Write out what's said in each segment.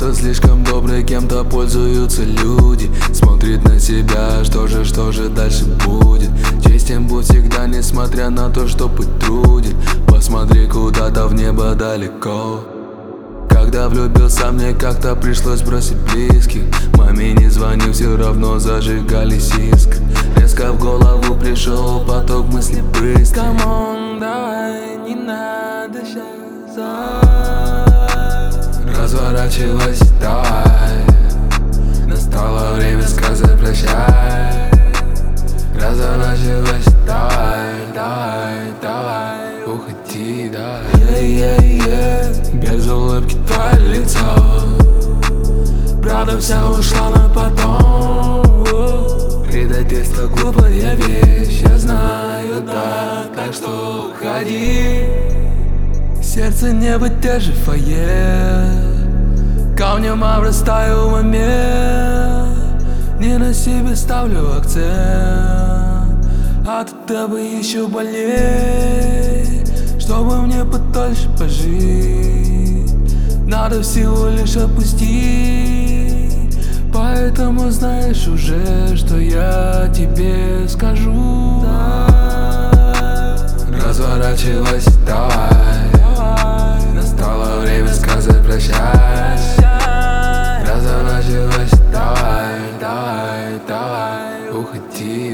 Кто-то слишком добрый, кем-то пользуются люди. Смотрит на себя, что же дальше будет. Честен будь всегда, несмотря на то, что путь труден. Посмотри куда-то в небо далеко. Когда влюбился, мне как-то пришлось бросить близких. Маме не звонил, все равно зажигались искры. Резко в голову пришел поток мыслей быстрый. Камон, давай, не надо сейчас. Разворачивайся, давай. Настало время сказать прощай. Разворачивайся, давай, уходи, без улыбки твое лицо. Правда вся ушла на потом. Предательство глупая вещь, я знаю, да, так что уходи. Сердце не выдержит фойе, камнем обрастаю в уме. Не на себе ставлю акцент, от этого еще больней. Чтобы мне подольше пожить, надо всего лишь опустить. Поэтому знаешь уже, что я тебе скажу. Разворачивайся, давай. Настало время сказать прощай. Разворачивайся, давай, уходи,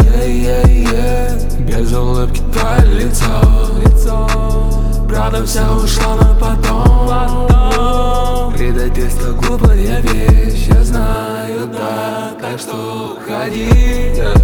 без улыбки твое лицо. Правда вся ушла на потом. Предательство глупая вещь, я знаю, да, так что уходи.